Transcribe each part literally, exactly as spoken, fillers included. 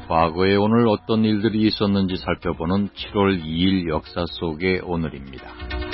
과거에 오늘 어떤 일들이 있었는지 살펴보는 칠월 이일 역사 속의 오늘입니다.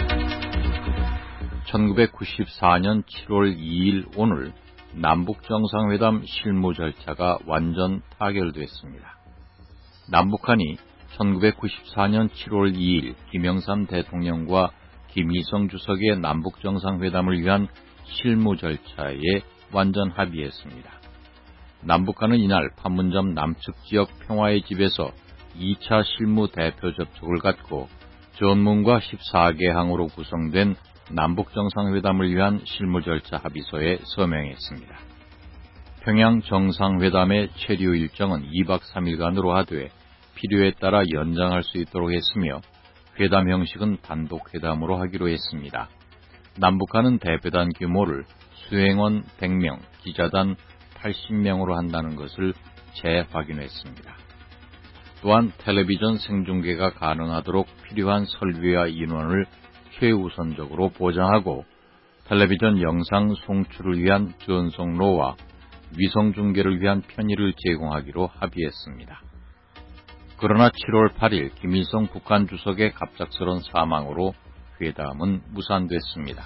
천구백구십사년 칠월 이일 오늘 남북정상회담 실무 절차가 완전 타결됐습니다. 남북한이 천구백구십사년 칠월 이일 김영삼 대통령과 김일성 주석의 남북정상회담을 위한 실무 절차에 완전 합의했습니다. 남북한은 이날 판문점 남측 지역 평화의 집에서 이 차 실무 대표 접촉을 갖고 전문과 십사개 항으로 구성된 남북정상회담을 위한 실무 절차 합의서에 서명했습니다. 평양 정상회담의 체류 일정은 이박 삼일간으로 하되 필요에 따라 연장할 수 있도록 했으며 회담 형식은 단독 회담으로 하기로 했습니다. 남북한은 대표단 규모를 수행원 백 명, 기자단 팔십 명으로 한다는 것을 재확인했습니다. 또한 텔레비전 생중계가 가능하도록 필요한 설비와 인원을 최우선적으로 보장하고 텔레비전 영상 송출을 위한 전송로와 위성중계를 위한 편의를 제공하기로 합의했습니다. 그러나 칠월 팔일 김일성 북한 주석의 갑작스런 사망으로 회담은 무산됐습니다.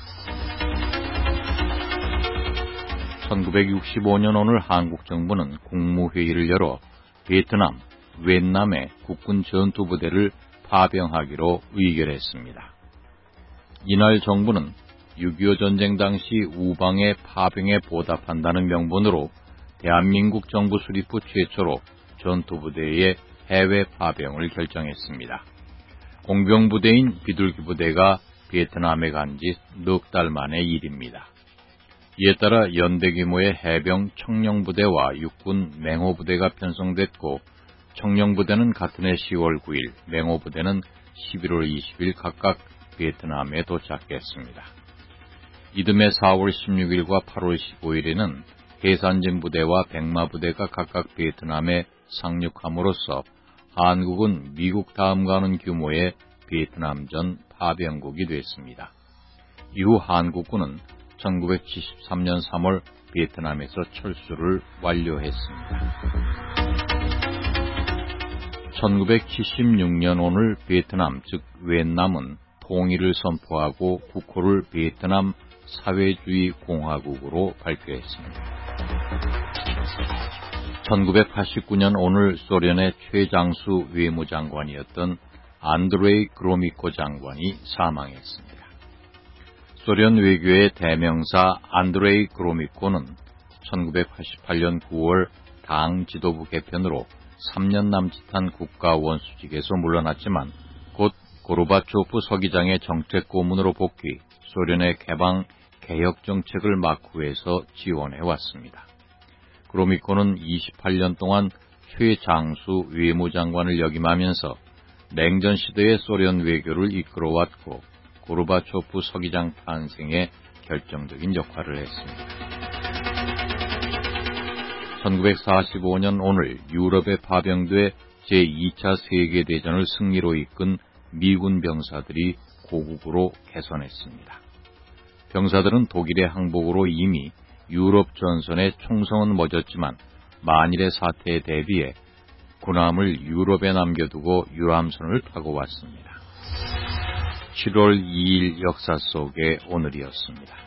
천구백육십오년 오늘 한국 정부는 국무회의를 열어 베트남, 웬남의 국군 전투부대를 파병하기로 의결했습니다. 이날 정부는 육이오 전쟁 당시 우방의 파병에 보답한다는 명분으로 대한민국 정부 수립 후 최초로 전투부대의 해외 파병을 결정했습니다. 공병부대인 비둘기부대가 베트남에 간 지 넉 달 만의 일입니다. 이에 따라 연대 규모의 해병 청령부대와 육군 맹호부대가 편성됐고 청령부대는 같은 해 시월 구일, 맹호부대는 십일월 이십일 각각 베트남에 도착했습니다. 이듬해 사월 십육일과 팔월 십오일에는 해산진 부대와 백마부대가 각각 베트남에 상륙함으로써 한국은 미국 다음 가는 규모의 베트남전 파병국이 됐습니다. 이후 한국군은 천구백칠십삼년 삼월 베트남에서 철수를 완료했습니다. 천구백칠십육년 오늘 베트남 즉 웬남은 통일을 선포하고 국호를 베트남 사회주의 공화국으로 발표했습니다. 천구백팔십구년 오늘 소련의 최장수 외무장관이었던 안드레이 그로미코 장관이 사망했습니다. 소련 외교의 대명사 안드레이 그로미코는 천구백팔십팔년 구월 당 지도부 개편으로 삼 년 남짓한 국가 원수직에서 물러났지만 곧 고르바초프 서기장의 정책 고문으로 복귀, 소련의 개방 개혁 정책을 막후해서 지원해 왔습니다. 그로미코는 이십팔년 동안 최장수 외무장관을 역임하면서 냉전 시대의 소련 외교를 이끌어왔고 고르바초프 서기장 탄생에 결정적인 역할을 했습니다. 천구백사십오년 오늘 유럽에 파병돼 제이 차 세계대전을 승리로 이끈 미군 병사들이 고국으로 개선했습니다. 병사들은 독일의 항복으로 이미 유럽 전선에 총성은 멎었지만 만일의 사태에 대비해 군함을 유럽에 남겨두고 유람선을 타고 왔습니다. 칠월 이일 역사 속의 오늘이었습니다.